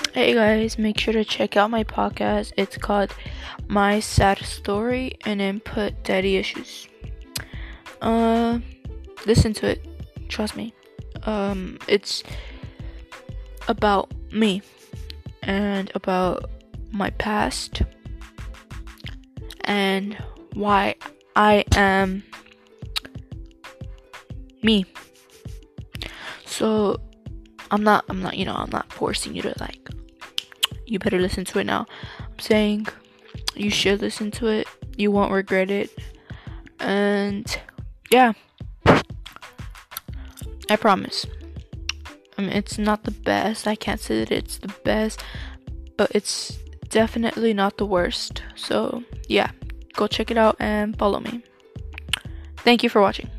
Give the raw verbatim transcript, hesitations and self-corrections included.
Hey guys, make sure to check out my podcast. It's called My Sad Story and Input Daddy Issues. Uh, listen to it. Trust me. Um, it's about me and about my past and why I am me. So I'm not I'm not you know I'm not forcing you to like you better listen to it now. I'm saying you should listen to it. You won't regret it. And yeah, I promise. I mean, it's not the best. I can't say that it's the best, but it's definitely not the worst. So yeah, go check it out and follow me. Thank you for watching.